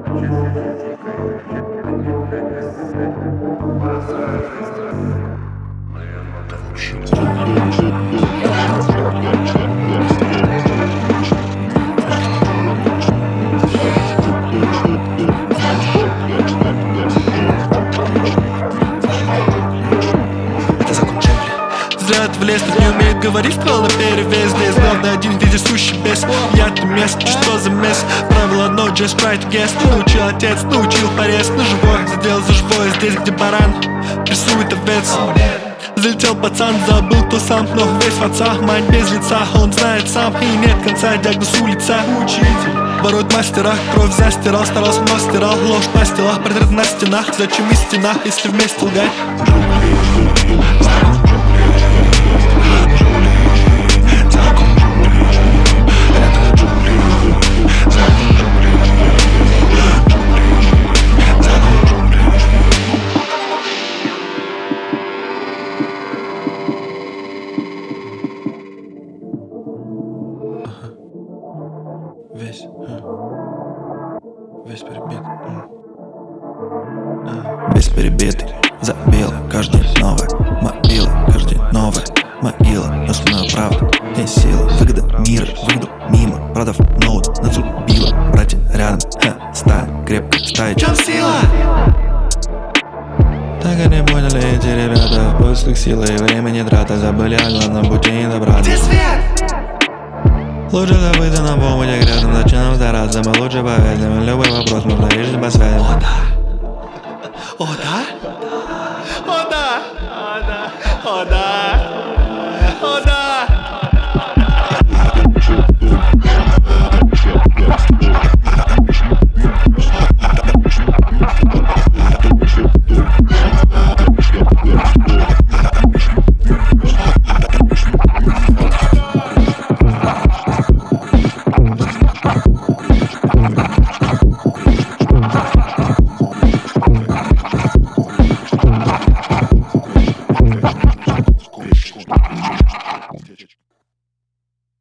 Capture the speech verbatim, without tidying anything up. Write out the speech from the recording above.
Взгляд в лес, не умеет говорить, ствол на перевес. Здесь главный один вездесущий бес. Я-то место, что за мест? Правило одно, just try to guess. Научил отец, научил порез. На живой, задел за живое. Здесь, где баран, прессует овец. Залетел пацан, забыл кто сам, но весь в отца. Мать без лица, он знает сам. И нет конца, диагноз улица. Учитель ворует мастера, кровь застирал. Старался, но стирал, ложь на стелах. Портрет на стенах, зачем истина, если вместе лгать? Весь, а. Весь перебит, а. Весь перебитый, забил, каждый новый. Мобила, каждый новый. Могила, но смою правду. Есть сила, выгода мира, выйду мимо. Продав ноут, нацубила. Братья рядом, ха, стая, крепко, стая. В чем сила? Так и не поняли эти ребята. В поисках силы и времени трата. Забыли о главном пути не добраться. Где свет? Лучше забыть на помощь грязным. Зачем нам стараться, мы лучше поверим. Любой вопрос можно решить по связям. О да, о да, о да, о да, о да.